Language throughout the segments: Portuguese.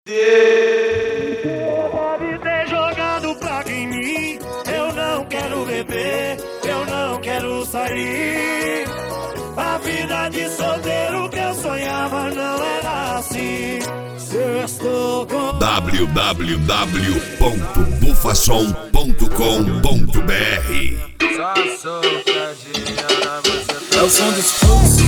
Deve ter jogado praga em mim. Eu não quero beber, eu não quero sair. A vida de solteiro que eu sonhava não era assim. Se eu estou com www.bufasom.com.br. É o som dos fluxos.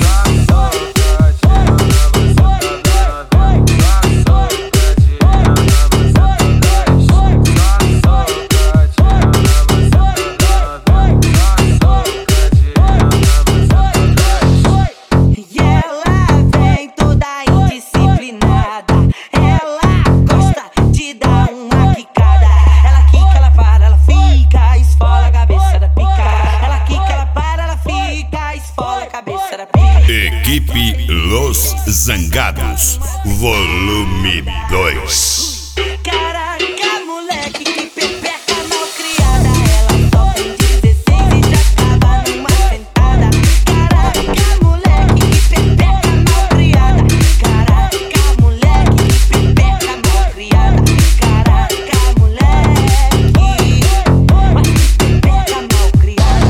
Equipe Los Zangados, volume 2. Caraca, moleque, que pepeca mal criada. Ela só tem 16 e já tava numa sentada. Caraca, moleque, que pepeca mal criada. Caraca, moleque, que pepeca mal criada. Caraca, moleque, mas que pepeca mal criada.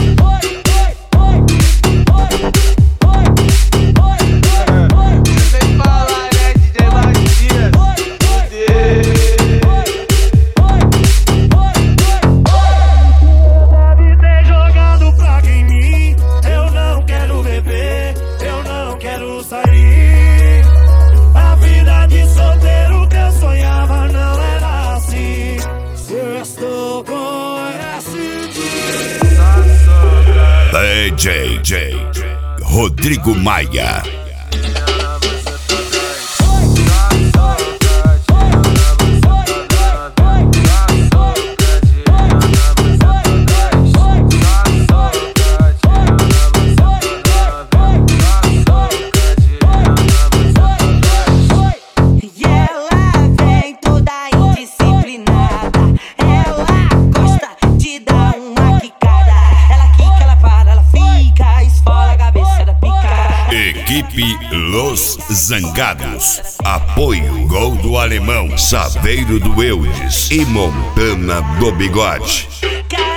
Sair. A vida de solteiro que eu sonhava não era assim. Se eu estou com DJ Rodrigo Maia. Equipe Los Zangados. Apoio Gol do Alemão, Saveiro do Eudes e Montana do Bigode.